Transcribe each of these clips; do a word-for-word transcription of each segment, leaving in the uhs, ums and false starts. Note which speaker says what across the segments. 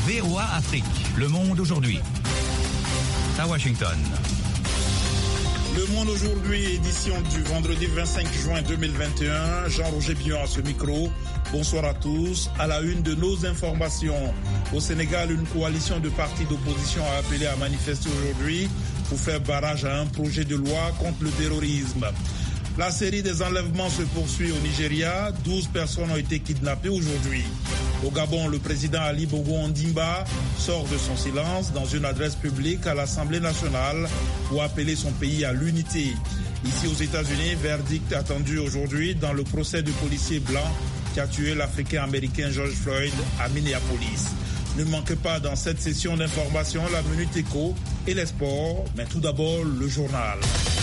Speaker 1: V O A Afrique, Le Monde aujourd'hui. À Washington.
Speaker 2: Le Monde aujourd'hui, édition du vendredi vingt-cinq juin deux mille vingt et un. Jean-Roger Billon à ce micro. Bonsoir à tous. À la une de nos informations. Au Sénégal, une coalition de partis d'opposition a appelé à manifester aujourd'hui pour faire barrage à un projet de loi contre le terrorisme. La série des enlèvements se poursuit au Nigeria. douze personnes ont été kidnappées aujourd'hui. Au Gabon, le président Ali Bongo Ondimba sort de son silence dans une adresse publique à l'Assemblée nationale pour appeler son pays à l'unité. Ici aux États-Unis, verdict attendu aujourd'hui dans le procès du policier blanc qui a tué l'Africain-Américain George Floyd à Minneapolis. Ne manquez pas dans cette session d'information la Minute Éco et les sports, mais tout d'abord le journal.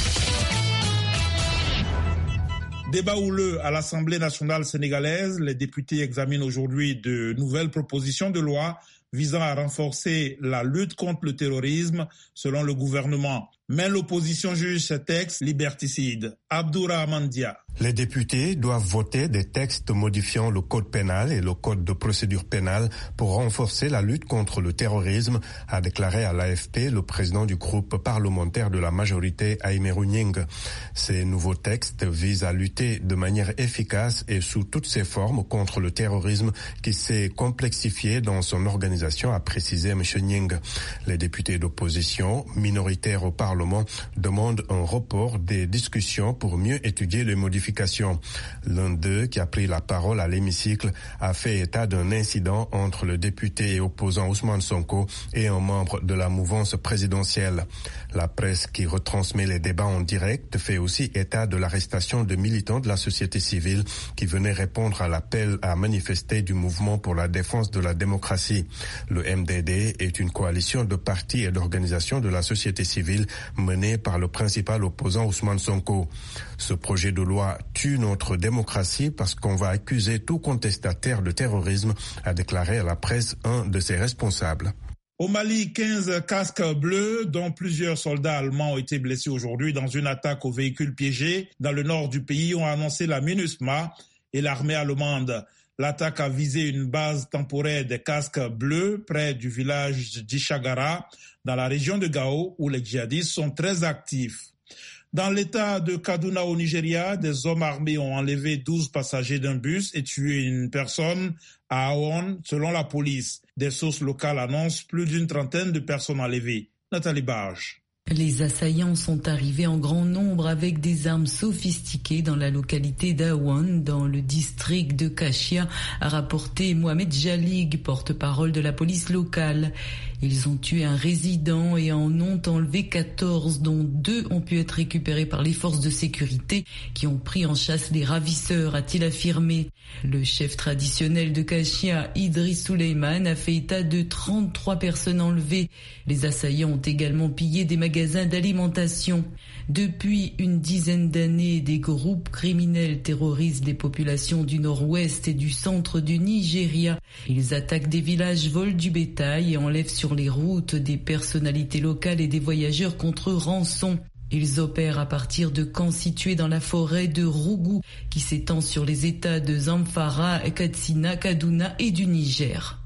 Speaker 2: Débat houleux à l'Assemblée nationale sénégalaise. Les députés examinent aujourd'hui de nouvelles propositions de loi visant à renforcer la lutte contre le terrorisme selon le gouvernement. Mais l'opposition juge ce texte liberticide. Abdourahmane Dia.
Speaker 3: Les députés doivent voter des textes modifiant le code pénal et le code de procédure pénale pour renforcer la lutte contre le terrorisme, a déclaré à l'A F P le président du groupe parlementaire de la majorité, Aïmerou Gningue. Ces nouveaux textes visent à lutter de manière efficace et sous toutes ses formes contre le terrorisme qui s'est complexifié dans son organisation, a précisé M. Gningue. Les députés d'opposition, minoritaires au Parlement, demande un report des discussions pour mieux étudier les modifications. L'un d'eux, qui a pris la parole à l'hémicycle, a fait état d'un incident entre le député et opposant Ousmane Sonko et un membre de la mouvance présidentielle. La presse qui retransmet les débats en direct fait aussi état de l'arrestation de militants de la société civile qui venaient répondre à l'appel à manifester du mouvement pour la défense de la démocratie. Le M D D est une coalition de partis et d'organisations de la société civile menée par le principal opposant Ousmane Sonko. Ce projet de loi tue notre démocratie parce qu'on va accuser tout contestataire de terrorisme, a déclaré à la presse un de ses responsables.
Speaker 2: Au Mali, quinze casques bleus, dont plusieurs soldats allemands ont été blessés aujourd'hui dans une attaque aux véhicules piégés dans le nord du pays, ont annoncé la MINUSMA et l'armée allemande. L'attaque a visé une base temporaire des casques bleus près du village d'Ishagara, dans la région de Gao, où les djihadistes sont très actifs. Dans l'état de Kaduna au Nigeria, des hommes armés ont enlevé douze passagers d'un bus et tué une personne à Aon, selon la police. Des sources locales annoncent plus d'une trentaine de personnes enlevées. Nathalie Barge.
Speaker 4: Les assaillants sont arrivés en grand nombre avec des armes sophistiquées dans la localité d'Awan, dans le district de Kachia, a rapporté Mohamed Jalig, porte-parole de la police locale. Ils ont tué un résident et en ont enlevé quatorze, dont deux ont pu être récupérés par les forces de sécurité qui ont pris en chasse les ravisseurs, a-t-il affirmé. Le chef traditionnel de Kachia, Idriss Souleymane, a fait état de trente-trois personnes enlevées. Les assaillants ont également pillé des magasins d'alimentation. Depuis une dizaine d'années, des groupes criminels terrorisent les populations du nord-ouest et du centre du Nigeria. Ils attaquent des villages, volent du bétail et enlèvent sur les routes des personnalités locales et des voyageurs contre rançon. Ils opèrent à partir de camps situés dans la forêt de Rougou, qui s'étend sur les États de Zamfara, Katsina, Kaduna et du Niger.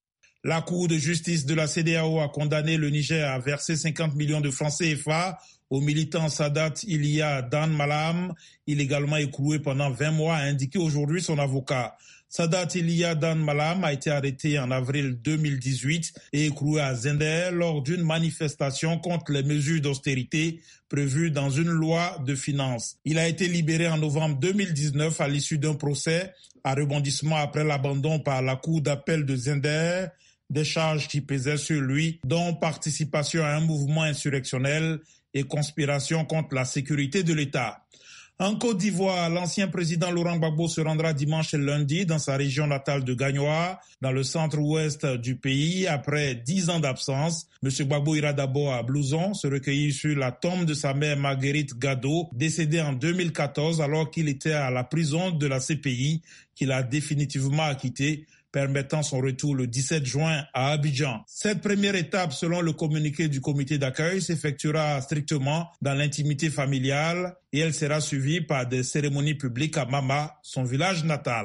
Speaker 2: La Cour de justice de la C E D E A O a condamné le Niger à verser cinquante millions de francs C F A au militant Sadat Iliya Dan Malam, illégalement écroué pendant vingt mois, a indiqué aujourd'hui son avocat. Sadat Iliya Dan Malam a été arrêté en avril deux mille dix-huit et écroué à Zender lors d'une manifestation contre les mesures d'austérité prévues dans une loi de finances. Il a été libéré en novembre deux mille dix-neuf à l'issue d'un procès à rebondissement après l'abandon par la Cour d'appel de Zender des charges qui pesaient sur lui, dont participation à un mouvement insurrectionnel et conspiration contre la sécurité de l'État. En Côte d'Ivoire, l'ancien président Laurent Gbagbo se rendra dimanche et lundi dans sa région natale de Gagnoa, dans le centre-ouest du pays, après dix ans d'absence. Monsieur Gbagbo ira d'abord à Blouson, se recueillir sur la tombe de sa mère Marguerite Gado, décédée en deux mille quatorze alors qu'il était à la prison de la C P I, qu'il a définitivement acquitté, permettant son retour le dix-sept juin à Abidjan. Cette première étape, selon le communiqué du comité d'accueil, s'effectuera strictement dans l'intimité familiale et elle sera suivie par des cérémonies publiques à Mama, son village natal.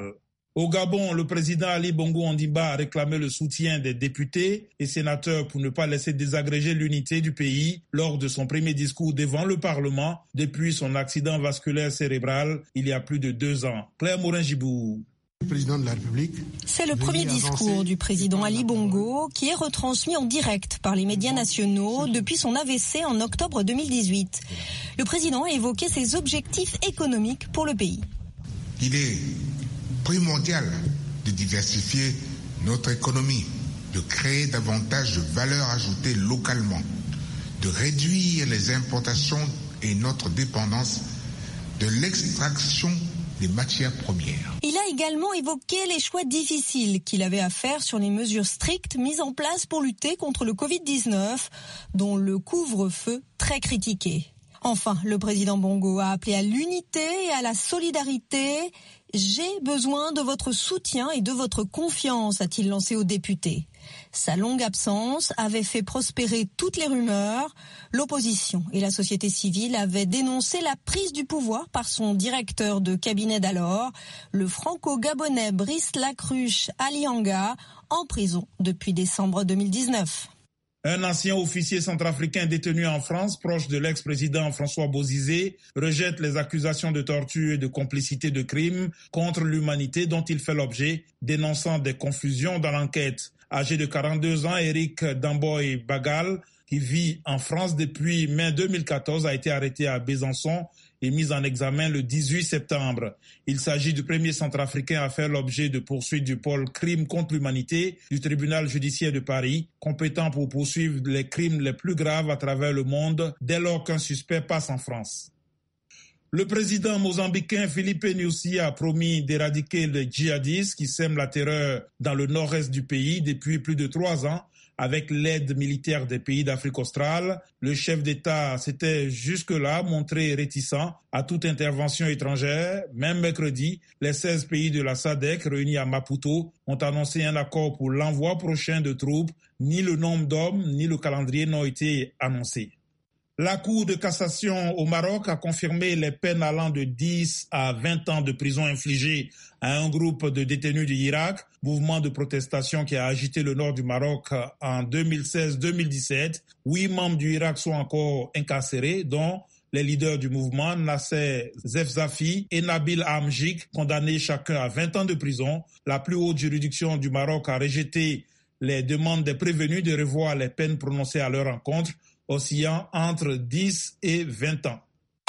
Speaker 2: Au Gabon, le président Ali Bongo Ondimba a réclamé le soutien des députés et sénateurs pour ne pas laisser désagréger l'unité du pays lors de son premier discours devant le Parlement depuis son accident vasculaire cérébral il y a plus de deux ans. Claire Morin-Gibou.
Speaker 5: Président de la République.
Speaker 6: C'est le premier discours du président Ali Bongo qui est retransmis en direct par les médias nationaux depuis son A V C en octobre deux mille dix-huit. Le président a évoqué ses objectifs économiques pour le pays.
Speaker 5: Il est primordial de diversifier notre économie, de créer davantage de valeur ajoutée localement, de réduire les importations et notre dépendance de l'extraction des matières premières.
Speaker 6: Il a également évoqué les choix difficiles qu'il avait à faire sur les mesures strictes mises en place pour lutter contre le covid dix-neuf, dont le couvre-feu très critiqué. Enfin, le président Bongo a appelé à l'unité et à la solidarité. « J'ai besoin de votre soutien et de votre confiance », a-t-il lancé aux députés. Sa longue absence avait fait prospérer toutes les rumeurs. L'opposition et la société civile avaient dénoncé la prise du pouvoir par son directeur de cabinet d'alors, le franco-gabonais Brice Lacruche Alianga, en prison depuis décembre deux mille dix-neuf.
Speaker 2: Un ancien officier centrafricain détenu en France, proche de l'ex-président François Bozizé, rejette les accusations de torture et de complicité de crimes contre l'humanité dont il fait l'objet, dénonçant des confusions dans l'enquête. Âgé de quarante-deux ans, Eric Damboy Bagal, qui vit en France depuis mai deux mille quatorze, a été arrêté à Besançon et mis en examen le dix-huit septembre. Il s'agit du premier centrafricain à faire l'objet de poursuites du pôle crimes contre l'humanité du tribunal judiciaire de Paris, compétent pour poursuivre les crimes les plus graves à travers le monde dès lors qu'un suspect passe en France. Le président mozambicain Filipe Nyusi a promis d'éradiquer les djihadistes qui sèment la terreur dans le nord-est du pays depuis plus de trois ans. Avec l'aide militaire des pays d'Afrique australe, le chef d'État s'était jusque-là montré réticent à toute intervention étrangère. Même mercredi, les seize pays de la S A D C réunis à Maputo ont annoncé un accord pour l'envoi prochain de troupes. Ni le nombre d'hommes, ni le calendrier n'ont été annoncés. La Cour de cassation au Maroc a confirmé les peines allant de dix à vingt ans de prison infligées à un groupe de détenus du Irak, mouvement de protestation qui a agité le nord du Maroc en deux mille seize deux mille dix-sept. Huit membres du Irak sont encore incarcérés, dont les leaders du mouvement, Nasser Zefzafi et Nabil Amjik, condamnés chacun à vingt ans de prison. La plus haute juridiction du Maroc a rejeté les demandes des prévenus de revoir les peines prononcées à leur encontre, oscillant entre dix et vingt ans.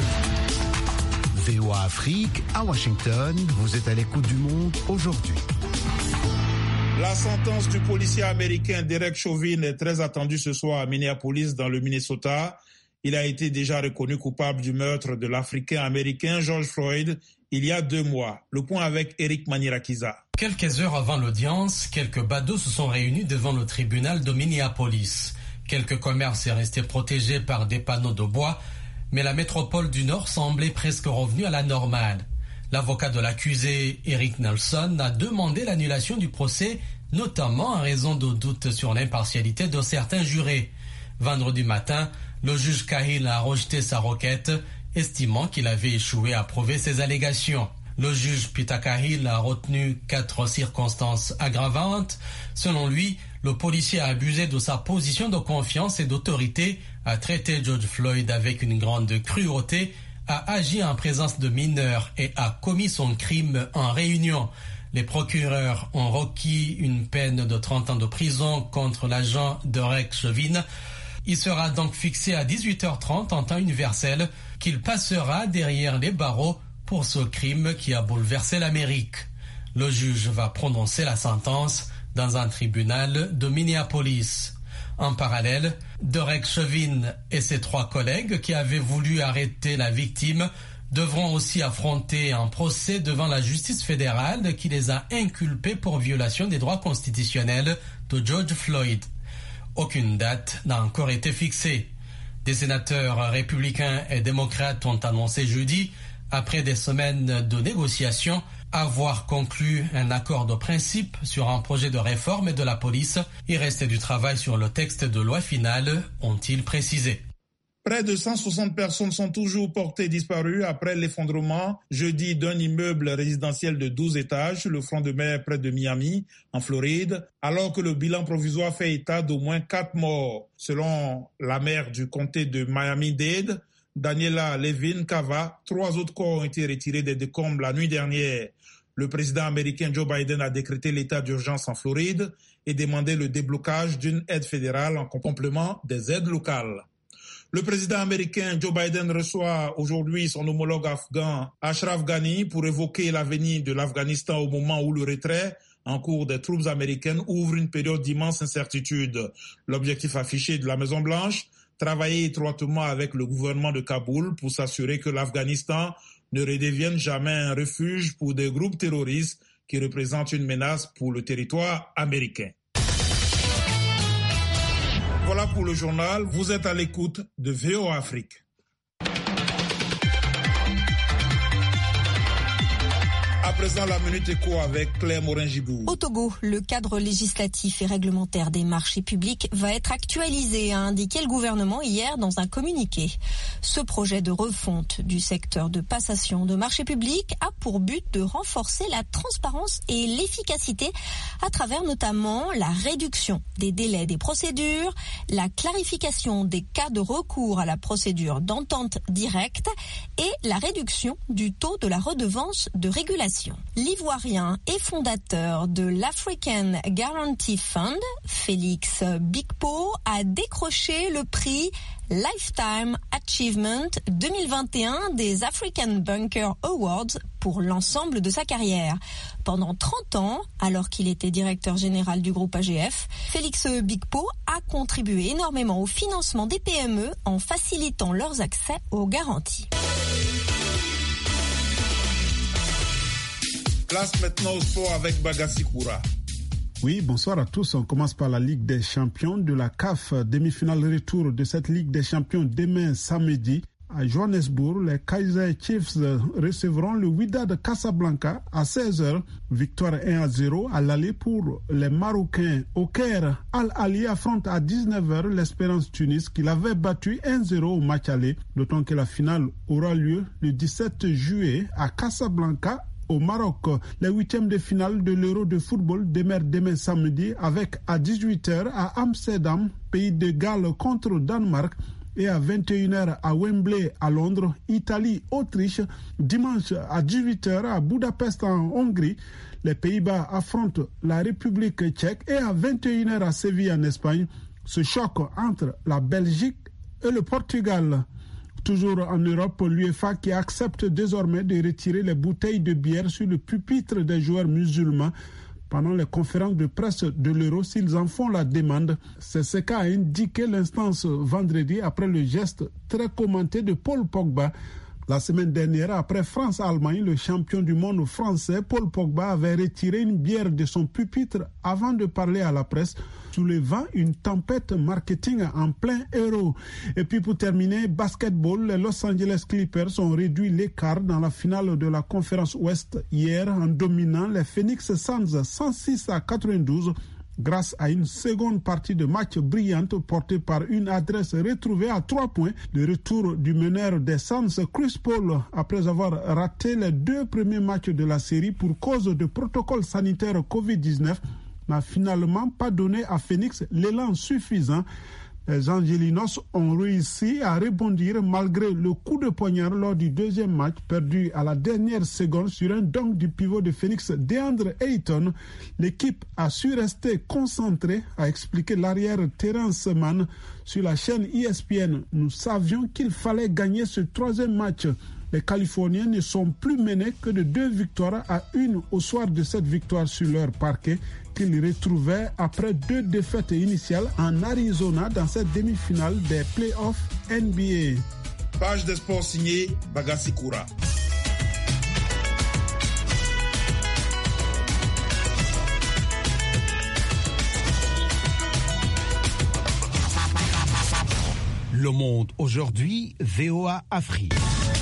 Speaker 7: V O A Afrique, à Washington, vous êtes à l'écoute du monde aujourd'hui.
Speaker 2: La sentence du policier américain Derek Chauvin est très attendue ce soir à Minneapolis, dans le Minnesota. Il a été déjà reconnu coupable du meurtre de l'Africain-Américain George Floyd il y a deux mois. Le point avec Eric Manirakiza.
Speaker 8: Quelques heures avant l'audience, quelques badauds se sont réunis devant le tribunal de Minneapolis. Quelques commerces est resté protégés par des panneaux de bois, mais la métropole du Nord semblait presque revenue à la normale. L'avocat de l'accusé, Eric Nelson, a demandé l'annulation du procès, notamment en raison de doutes sur l'impartialité de certains jurés. Vendredi matin, le juge Cahill a rejeté sa requête, estimant qu'il avait échoué à prouver ses allégations. Le juge Peter Cahill a retenu quatre circonstances aggravantes. Selon lui, le policier a abusé de sa position de confiance et d'autorité, a traité George Floyd avec une grande cruauté, a agi en présence de mineurs et a commis son crime en réunion. Les procureurs ont requis une peine de trente ans de prison contre l'agent Derek Chauvin. Il sera donc fixé à dix-huit heures trente en temps universel qu'il passera derrière les barreaux pour ce crime qui a bouleversé l'Amérique. Le juge va prononcer la sentence dans un tribunal de Minneapolis. En parallèle, Derek Chauvin et ses trois collègues qui avaient voulu arrêter la victime devront aussi affronter un procès devant la justice fédérale qui les a inculpés pour violation des droits constitutionnels de George Floyd. Aucune date n'a encore été fixée. Des sénateurs républicains et démocrates ont annoncé jeudi, après des semaines de négociations, avoir conclu un accord de principe sur un projet de réforme de la police. Il restait du travail sur le texte de loi final, ont-ils précisé.
Speaker 2: Près de cent soixante personnes sont toujours portées disparues après l'effondrement jeudi d'un immeuble résidentiel de douze étages sur le front de mer près de Miami, en Floride, alors que le bilan provisoire fait état d'au moins quatre morts. Selon la maire du comté de Miami-Dade, Daniela Levin Cava, trois autres corps ont été retirés des décombres la nuit dernière. Le président américain Joe Biden a décrété l'état d'urgence en Floride et demandé le déblocage d'une aide fédérale en complément des aides locales. Le président américain Joe Biden reçoit aujourd'hui son homologue afghan Ashraf Ghani pour évoquer l'avenir de l'Afghanistan au moment où le retrait en cours des troupes américaines ouvre une période d'immense incertitude. L'objectif affiché de la Maison-Blanche, travailler étroitement avec le gouvernement de Kaboul pour s'assurer que l'Afghanistan ne redevienne jamais un refuge pour des groupes terroristes qui représentent une menace pour le territoire américain. Voilà pour le journal. Vous êtes à l'écoute de V O A Afrique. À présent, la Minute Éco avec Claire Morin-Gibour.
Speaker 6: Au Togo, le cadre législatif et réglementaire des marchés publics va être actualisé, a indiqué le gouvernement hier dans un communiqué. Ce projet de refonte du secteur de passation de marchés publics a pour but de renforcer la transparence et l'efficacité à travers notamment la réduction des délais des procédures, la clarification des cas de recours à la procédure d'entente directe et la réduction du taux de la redevance de régulation. L'Ivoirien et fondateur de l'African Guarantee Fund, Félix Bigpo, a décroché le prix Lifetime Achievement deux mille vingt et un des African Banker Awards pour l'ensemble de sa carrière. Pendant trente ans, alors qu'il était directeur général du groupe A G F, Félix Bigpo a contribué énormément au financement des P M E en facilitant leurs accès aux garanties.
Speaker 2: Place maintenant au sport avec Bagassi Koura.
Speaker 9: Oui, bonsoir à tous. On commence par la Ligue des Champions de la C A F. Demi-finale retour de cette Ligue des Champions demain samedi. À Johannesburg, les Kaizer Chiefs recevront le Wydad Casablanca à seize heures. Victoire un à zéro à l'aller pour les Marocains. Au Caire, Al Ahly affronte à dix-neuf heures l'Espérance Tunis qui l'avait battu un zéro au match aller. D'autant que la finale aura lieu le dix-sept juillet à Casablanca, au Maroc. Les huitièmes de finale de l'Euro de football démarrent demain samedi avec à dix-huit heures à Amsterdam, pays de Galles contre Danemark, et à vingt et une heures à Wembley à Londres, Italie, Autriche. Dimanche à dix-huit heures à Budapest en Hongrie, les Pays-Bas affrontent la République tchèque, et à vingt et une heures à Séville en Espagne, ce choc entre la Belgique et le Portugal. Toujours en Europe, l'UEFA qui accepte désormais de retirer les bouteilles de bière sur le pupitre des joueurs musulmans pendant les conférences de presse de l'Euro s'ils en font la demande. C'est ce qu'a indiqué l'instance vendredi après le geste très commenté de Paul Pogba. La semaine dernière, après France-Allemagne, le champion du monde français, Paul Pogba, avait retiré une bière de son pupitre avant de parler à la presse, soulevant une tempête marketing en plein Euro. Et puis pour terminer, basketball, les Los Angeles Clippers ont réduit l'écart dans la finale de la conférence Ouest hier en dominant les Phoenix Suns cent six à quatre-vingt-douze. Grâce à une seconde partie de match brillante portée par une adresse retrouvée à trois points, le retour du meneur des Suns, Chris Paul, après avoir raté les deux premiers matchs de la série pour cause de protocole sanitaire covid dix-neuf, n'a finalement pas donné à Phoenix l'élan suffisant. Les Angelinos ont réussi à rebondir malgré le coup de poignard lors du deuxième match perdu à la dernière seconde sur un dunk du pivot de Phoenix, DeAndre Ayton. L'équipe a su rester concentrée, a expliqué l'arrière Terrence Mann sur la chaîne E S P N. Nous savions qu'il fallait gagner ce troisième match. Les Californiens ne sont plus menés que de deux victoires à une au soir de cette victoire sur leur parquet qu'ils retrouvaient après deux défaites initiales en Arizona dans cette demi-finale des playoffs N B A.
Speaker 2: Page de sport signée Bagassi Koura.
Speaker 7: Le Monde aujourd'hui, V O A Afrique.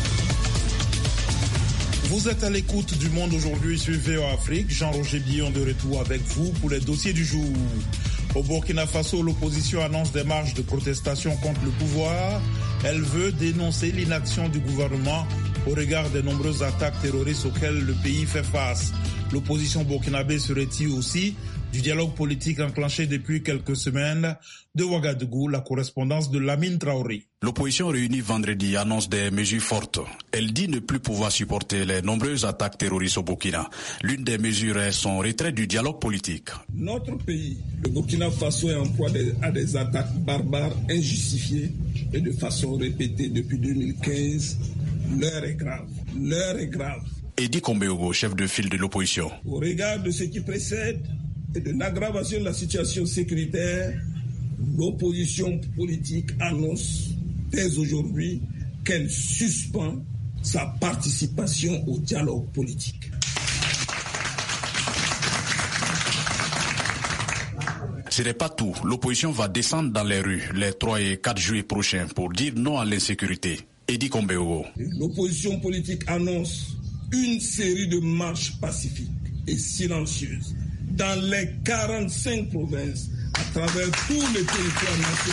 Speaker 2: Vous êtes à l'écoute du Monde aujourd'hui sur V O A Afrique. Jean-Roger Billon de retour avec vous pour les dossiers du jour. Au Burkina Faso, l'opposition annonce des marches de protestation contre le pouvoir. Elle veut dénoncer l'inaction du gouvernement au regard des nombreuses attaques terroristes auxquelles le pays fait face. L'opposition burkinabé se retire aussi du dialogue politique enclenché depuis quelques semaines. De Ouagadougou, la correspondance de Lamine Traoré.
Speaker 10: L'opposition réunie vendredi annonce des mesures fortes. Elle dit ne plus pouvoir supporter les nombreuses attaques terroristes au Burkina. L'une des mesures est son retrait du dialogue politique.
Speaker 11: Notre pays, le Burkina Faso, est en proie à des attaques barbares injustifiées et de façon répétée depuis deux mille quinze. L'heure est grave. L'heure est grave.
Speaker 10: Edi Kombeogo, chef de file de l'opposition.
Speaker 11: Au regard de ce qui précède et de l'aggravation de la situation sécuritaire, l'opposition politique annonce dès aujourd'hui qu'elle suspend sa participation au dialogue politique.
Speaker 10: Ce n'est pas tout. L'opposition va descendre dans les rues les trois et quatre juillet prochains pour dire non à l'insécurité. Edi Kombeogo.
Speaker 11: L'opposition politique annonce une série de marches pacifiques et silencieuses dans les quarante-cinq provinces à travers tous les territoires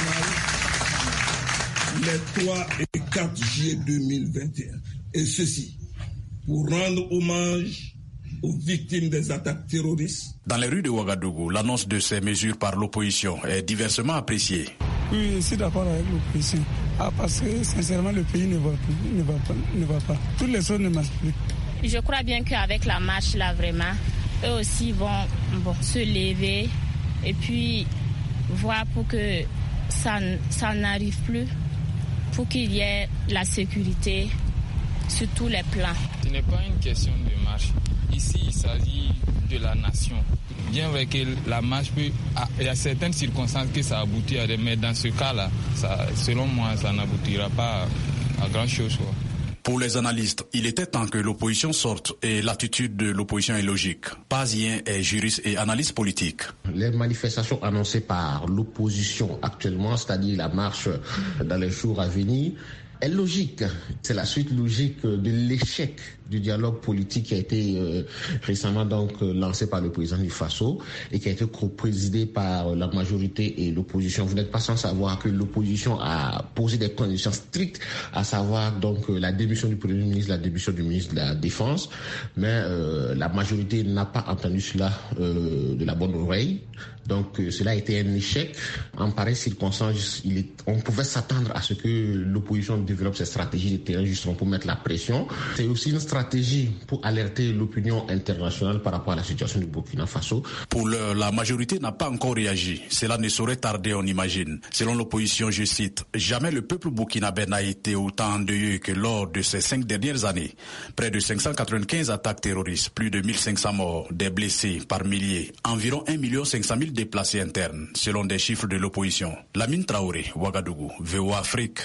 Speaker 11: nationaux les trois et quatre juillet deux mille vingt et un. Et ceci pour rendre hommage aux victimes des attaques terroristes.
Speaker 10: Dans les rues de Ouagadougou, l'annonce de ces mesures par l'opposition est diversement appréciée.
Speaker 12: Oui, je suis d'accord avec l'opposition. Ah, parce que sincèrement, le pays ne va, plus, ne va, pas, ne va pas. Toutes les choses ne marchent plus.
Speaker 13: Je crois bien qu'avec la marche, là, vraiment, eux aussi vont bon, se lever et puis voir pour que ça, ça n'arrive plus, pour qu'il y ait la sécurité sur tous les plans.
Speaker 14: Ce n'est pas une question de marche. Ici, il s'agit de la nation. Bien vrai que la marche peut... Il y a certaines circonstances que ça aboutit à des... Mais dans ce cas-là, ça, selon moi, ça n'aboutira pas à, à grand-chose. Quoi.
Speaker 10: Pour les analystes, il était temps que l'opposition sorte et l'attitude de l'opposition est logique. Pazien est juriste et analyste politique.
Speaker 15: Les manifestations annoncées par l'opposition actuellement, c'est-à-dire la marche dans les jours à venir, est logique. C'est la suite logique de l'échec du dialogue politique qui a été euh, récemment donc euh, lancé par le président du Faso et qui a été co-présidé par la majorité et l'opposition. Vous n'êtes pas sans savoir que l'opposition a posé des conditions strictes, à savoir donc euh, la démission du Premier ministre, la démission du ministre de la Défense, mais euh, la majorité n'a pas entendu cela euh, de la bonne oreille. Donc euh, cela a été un échec. En pareille circonstance, il est, on pouvait s'attendre à ce que l'opposition développe cette stratégie de terrain justement pour mettre la pression. C'est aussi une stratégie pour alerter l'opinion internationale par rapport à la situation du Burkina Faso.
Speaker 10: Pour l'heure, la majorité n'a pas encore réagi. Cela ne saurait tarder, on imagine. Selon l'opposition, je cite, « Jamais le peuple burkinabé n'a été autant endeuillé que lors de ces cinq dernières années. Près de cinq cent quatre-vingt-quinze attaques terroristes, plus de mille cinq cents morts, des blessés par milliers, environ un million cinq cent mille déplacés internes, selon des chiffres de l'opposition. » Lamine Traoré, Ouagadougou, V O A Afrique.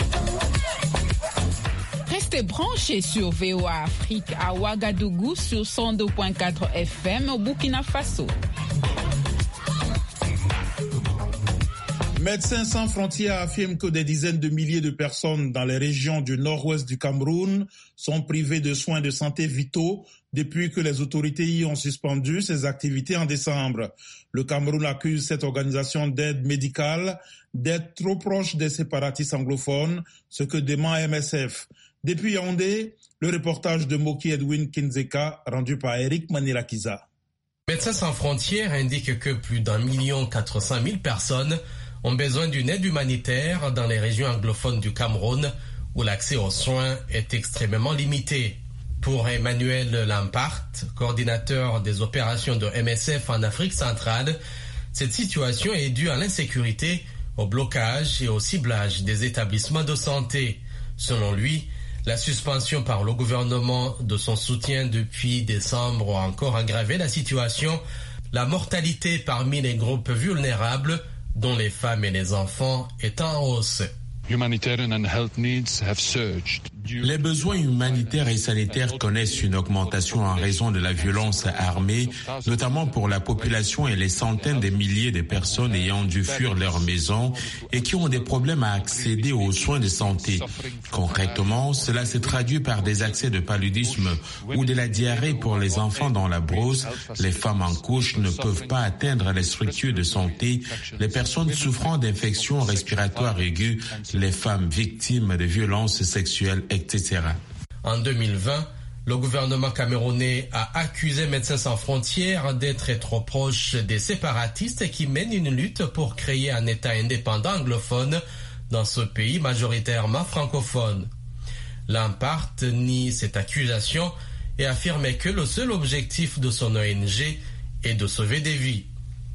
Speaker 16: Restez branchés sur V O A Afrique à Ouagadougou sur cent deux virgule quatre F M au Burkina Faso.
Speaker 2: Médecins sans frontières affirment que des dizaines de milliers de personnes dans les régions du nord-ouest du Cameroun sont privées de soins de santé vitaux depuis que les autorités y ont suspendu ses activités en décembre. Le Cameroun accuse cette organisation d'aide médicale d'être trop proche des séparatistes anglophones, ce que dément M S F. Depuis Yaoundé, le reportage de Moki Edwin Kinzeka, rendu par Eric Manirakiza.
Speaker 8: Médecins sans frontières indique que plus d'un million quatre cent mille personnes ont besoin d'une aide humanitaire dans les régions anglophones du Cameroun où l'accès aux soins est extrêmement limité. Pour Emmanuel Lampart, coordinateur des opérations de M S F en Afrique centrale, cette situation est due à l'insécurité, au blocage et au ciblage des établissements de santé. Selon lui, la suspension par le gouvernement de son soutien depuis décembre a encore aggravé la situation. La mortalité parmi les groupes vulnérables, dont les femmes et les enfants, est en hausse.
Speaker 17: Humanitarian and health needs have surged Les besoins humanitaires et sanitaires connaissent une augmentation en raison de la violence armée, notamment pour la population et les centaines de milliers de personnes ayant dû fuir leur maison et qui ont des problèmes à accéder aux soins de santé. Concrètement, cela se traduit par des accès de paludisme ou de la diarrhée pour les enfants dans la brousse. Les femmes en couche ne peuvent pas atteindre les structures de santé, les personnes souffrant d'infections respiratoires aiguës, les femmes victimes de violences sexuelles, et cetera.
Speaker 8: En deux mille vingt, le gouvernement camerounais a accusé Médecins sans frontières d'être trop proche des séparatistes qui mènent une lutte pour créer un État indépendant anglophone dans ce pays majoritairement francophone. Lampart nie cette accusation et affirme que le seul objectif de son O N G est de sauver des vies.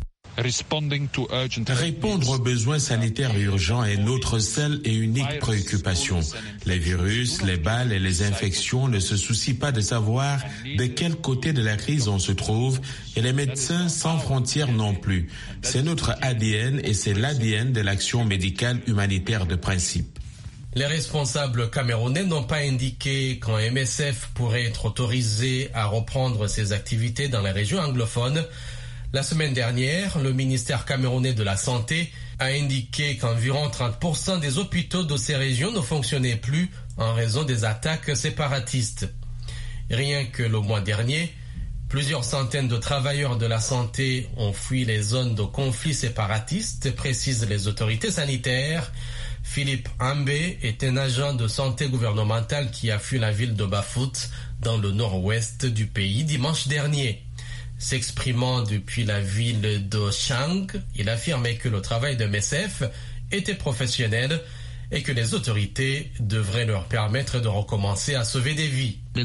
Speaker 17: Répondre aux besoins sanitaires urgents est notre seule et unique préoccupation. Les virus, les balles et les infections ne se soucient pas de savoir de quel côté de la crise on se trouve et les médecins sans frontières non plus. C'est notre A D N et c'est l'A D N de l'action médicale humanitaire de principe.
Speaker 8: Les responsables camerounais n'ont pas indiqué quand M S F pourrait être autorisé à reprendre ses activités dans les régions anglophones. La semaine dernière, le ministère camerounais de la Santé a indiqué qu'environ trente pour cent des hôpitaux de ces régions ne fonctionnaient plus en raison des attaques séparatistes. Rien que le mois dernier, plusieurs centaines de travailleurs de la santé ont fui les zones de conflits séparatistes, précisent les autorités sanitaires. Philippe Ambé est un agent de santé gouvernemental qui a fui la ville de Bafut dans le nord-ouest du pays dimanche dernier. S'exprimant depuis la ville de Chang, il affirmait que le travail de M S F était professionnel et que les autorités devraient leur permettre de recommencer à sauver des vies.
Speaker 18: Le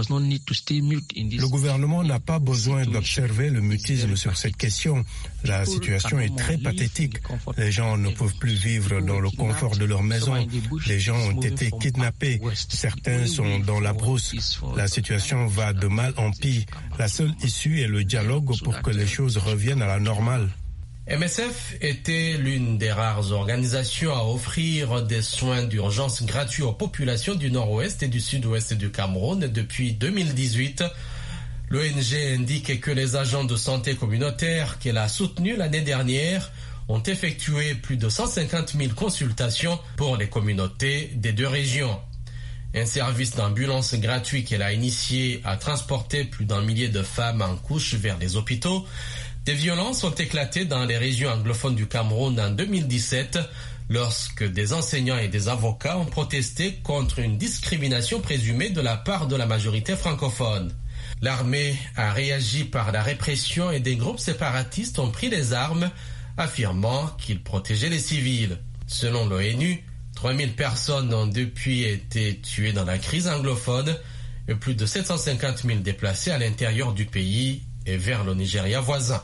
Speaker 18: gouvernement n'a pas besoin d'observer le mutisme sur cette question. La situation est très pathétique. Les gens ne peuvent plus vivre dans le confort de leur maison. Les gens ont été kidnappés. Certains sont dans la brousse. La situation va de mal en pis. La seule issue est le dialogue pour que les choses reviennent à la normale.
Speaker 8: M S F était l'une des rares organisations à offrir des soins d'urgence gratuits aux populations du nord-ouest et du sud-ouest du Cameroun depuis deux mille dix-huit. L'O N G indique que les agents de santé communautaire qu'elle a soutenus l'année dernière ont effectué plus de cent cinquante mille consultations pour les communautés des deux régions. Un service d'ambulance gratuit qu'elle a initié a transporté plus d'un millier de femmes en couche vers les hôpitaux. Des violences ont éclaté dans les régions anglophones du Cameroun en deux mille dix-sept lorsque des enseignants et des avocats ont protesté contre une discrimination présumée de la part de la majorité francophone. L'armée a réagi par la répression et des groupes séparatistes ont pris les armes, affirmant qu'ils protégeaient les civils. Selon l'ONU, trois mille personnes ont depuis été tuées dans la crise anglophone et plus de sept cent cinquante mille déplacés à l'intérieur du pays et vers le Nigeria voisin.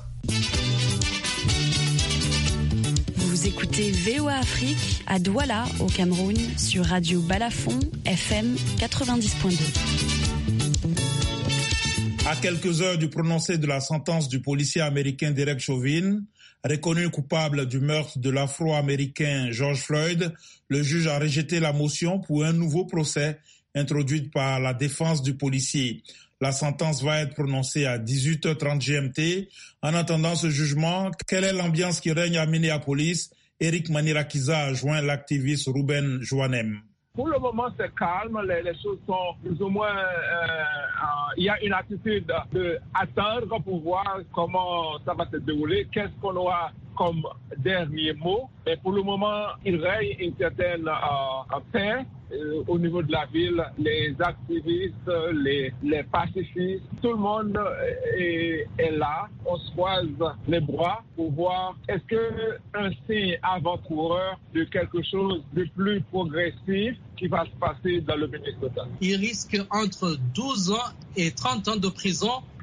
Speaker 19: Vous écoutez V O A Afrique à Douala au Cameroun sur Radio Balafon F M quatre-vingt-dix point deux.
Speaker 2: À quelques heures du prononcé de la sentence du policier américain Derek Chauvin, reconnu coupable du meurtre de l'Afro-américain George Floyd, le juge a rejeté la motion pour un nouveau procès introduite par la défense du policier. La sentence va être prononcée à dix-huit heures trente G M T. En attendant ce jugement, quelle est l'ambiance qui règne à Minneapolis? Eric Manirakiza a joint l'activiste Ruben Joannem.
Speaker 20: Pour le moment, c'est calme. Les, les choses sont plus ou moins... Euh, euh, il y a une attitude d'attendre pour voir comment ça va se dérouler, qu'est-ce qu'on aura comme dernier mot. Mais pour le moment, il règne une certaine euh, paix euh, au niveau de la ville. Les activistes, les, les pacifistes, tout le monde est, est là. On se croise les bras pour voir est-ce qu'un signe avant-coureur de quelque chose de plus progressif qui va se passer dans le Minnesota.
Speaker 21: Il risque entre douze ans et trente ans de prison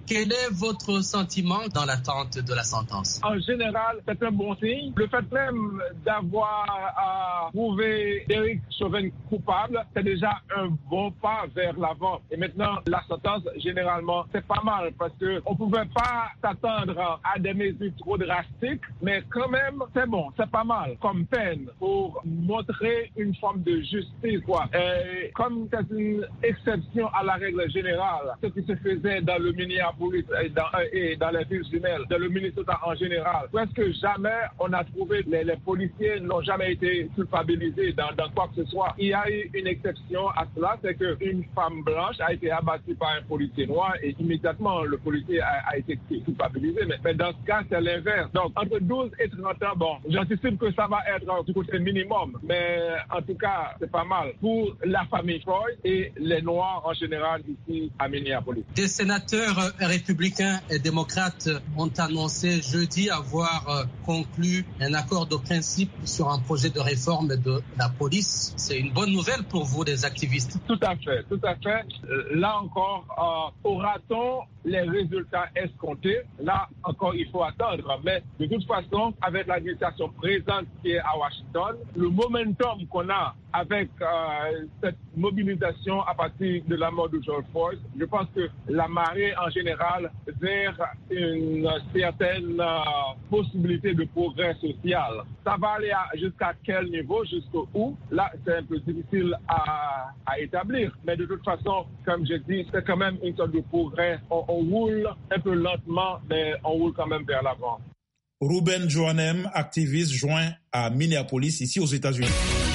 Speaker 8: Quel est votre sentiment dans l'attente de la sentence?
Speaker 20: En général, c'est un bon signe. Le fait même d'avoir à prouver Derek Chauvin coupable, c'est déjà un bon pas vers l'avant. Et maintenant, la sentence, généralement, c'est pas mal parce qu'on ne pouvait pas s'attendre à des mesures trop drastiques, mais quand même, c'est bon, c'est pas mal comme peine pour montrer une forme de justice, quoi. Et comme c'est une exception à la règle générale, ce qui se faisait dans le Minneapolis et dans, et dans les villes jumelles, dans le Minnesota en général, presque jamais on a trouvé, les, les policiers n'ont jamais été culpabilisés dans, dans quoi que ce soit. Il y a eu une exception à cela, c'est qu'une femme blanche a été abattue par un policier noir et immédiatement le policier a, a été culpabilisé. Mais, mais dans ce cas, c'est l'inverse. Donc, entre douze et trente ans, bon, j'anticipe que ça va être du côté minimum, mais en tout cas, c'est pas mal pour la famille Floyd et les Noirs en général ici à Minneapolis.
Speaker 8: Des sénateurs républicains et démocrates ont annoncé jeudi avoir conclu un accord de principe sur un projet de réforme de la police. C'est une bonne nouvelle pour vous, des activistes.
Speaker 20: Tout à fait, tout à fait. Là encore, euh, aura-t-on les résultats escomptés? Là encore, il faut attendre. Mais de toute façon, avec l'administration présente qui est à Washington, le momentum qu'on a avec euh, cette mobilisation à partir de la mort de George Floyd, je pense que la marée en général vers une certaine euh, possibilité de progrès social. Ça va aller à, jusqu'à quel niveau, jusqu'où? Là, c'est un peu difficile à, à établir. Mais de toute façon, comme je dis, c'est quand même une sorte de progrès. On, on roule un peu lentement, mais on roule quand même vers l'avant.
Speaker 2: Ruben Joannem, activiste joint à Minneapolis, ici aux États-Unis.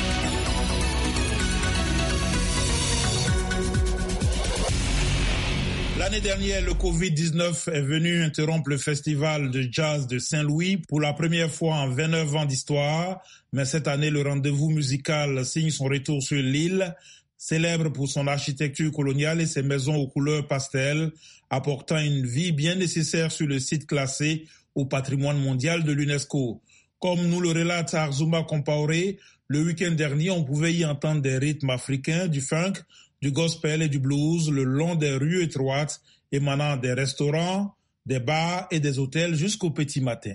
Speaker 2: L'année dernière, le covid dix-neuf est venu interrompre le festival de jazz de Saint-Louis pour la première fois en vingt-neuf ans d'histoire. Mais cette année, le rendez-vous musical signe son retour sur l'île, célèbre pour son architecture coloniale et ses maisons aux couleurs pastel, apportant une vie bien nécessaire sur le site classé au patrimoine mondial de l'UNESCO. Comme nous le relate Arzuma Compaoré, le week-end dernier, on pouvait y entendre des rythmes africains, du funk, du gospel et du blues le long des rues étroites émanant des restaurants, des bars et des hôtels jusqu'au petit matin.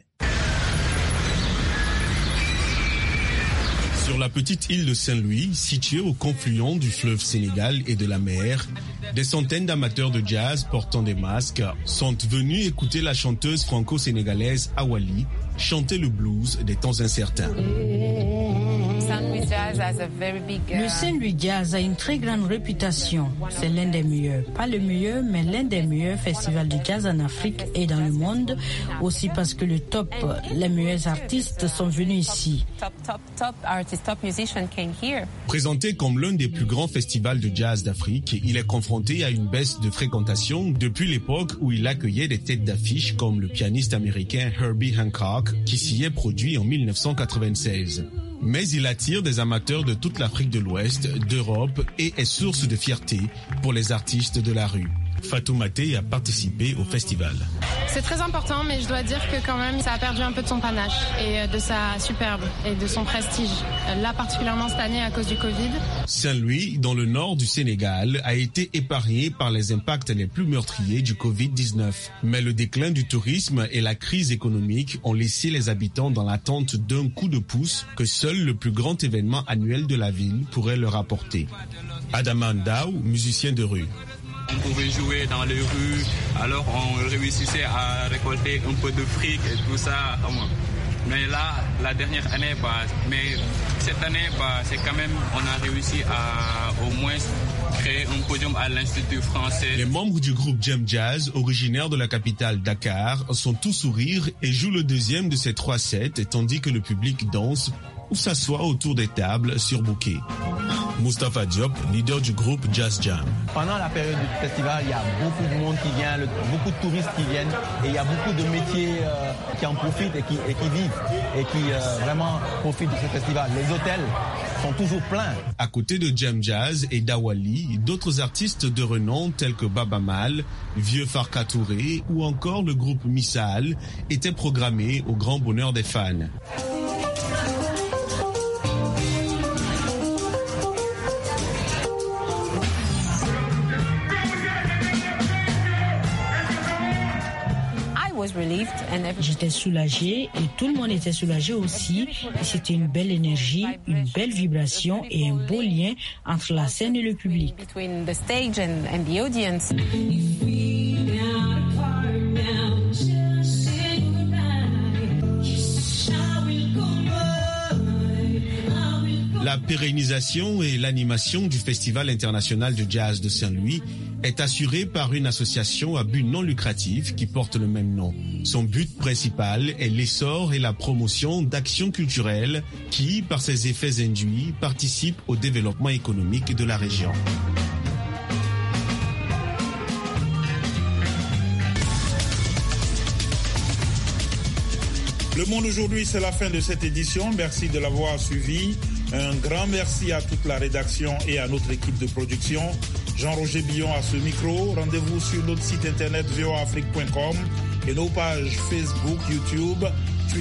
Speaker 21: Sur la petite île de Saint-Louis, située au confluent du fleuve Sénégal et de la mer, des centaines d'amateurs de jazz portant des masques sont venus écouter la chanteuse franco-sénégalaise Awali chanter le blues des temps incertains.
Speaker 22: Le Saint-Louis Jazz a une très grande réputation. C'est l'un des meilleurs. Pas le meilleur, mais l'un des meilleurs festivals de jazz en Afrique et dans le monde. Aussi parce que le top, les meilleurs artistes sont venus ici.
Speaker 21: Présenté comme l'un des plus grands festivals de jazz d'Afrique, il est confronté à une baisse de fréquentation depuis l'époque où il accueillait des têtes d'affiche comme le pianiste américain Herbie Hancock, qui s'y est produit en mille neuf cent quatre-vingt-seize. Mais il attire des amateurs de toute l'Afrique de l'Ouest, d'Europe et est source de fierté pour les artistes de la rue. Fatou Maté a participé au festival.
Speaker 23: C'est très important, mais je dois dire que quand même, ça a perdu un peu de son panache et de sa superbe et de son prestige. Là, particulièrement cette année à cause du Covid.
Speaker 21: Saint-Louis, dans le nord du Sénégal, a été épargné par les impacts les plus meurtriers du covid dix-neuf. Mais le déclin du tourisme et la crise économique ont laissé les habitants dans l'attente d'un coup de pouce que seul le plus grand événement annuel de la ville pourrait leur apporter. Adama Ndao, musicien de rue.
Speaker 24: On pouvait jouer dans les rues, alors on réussissait à récolter un peu de fric et tout ça. Mais là, la dernière année, bah, mais cette année, bah, c'est quand même, on a réussi à au moins créer un podium à l'Institut français.
Speaker 21: Les membres du groupe Jam Jazz, originaires de la capitale Dakar, sont tous sourires et jouent le deuxième de ces trois sets, tandis que le public danse ou s'assoit autour des tables surbookées. Moustapha Diop, leader du groupe Jazz Jam.
Speaker 25: Pendant la période du festival, il y a beaucoup de monde qui vient, le, beaucoup de touristes qui viennent et il y a beaucoup de métiers euh, qui en profitent et qui, et qui vivent et qui euh, vraiment profitent de ce festival. Les hôtels sont toujours pleins.
Speaker 21: À côté de Jam Jazz et d'Awali, d'autres artistes de renom tels que Baba Mal, Vieux Farka Touré ou encore le groupe Missal étaient programmés au grand bonheur des fans.
Speaker 22: J'étais soulagée et tout le monde était soulagé aussi. Et c'était une belle énergie, une belle vibration et un beau lien entre la scène et le public.
Speaker 21: La pérennisation et l'animation du Festival international de jazz de Saint-Louis est assurée par une association à but non lucratif qui porte le même nom. Son but principal est l'essor et la promotion d'actions culturelles qui, par ses effets induits, participent au développement économique de la région.
Speaker 2: Le Monde aujourd'hui, c'est la fin de cette édition. Merci de l'avoir suivi. Un grand merci à toute la rédaction et à notre équipe de production. Jean-Roger Billon à ce micro. Rendez-vous sur notre site internet v o afrique point com et nos pages Facebook, YouTube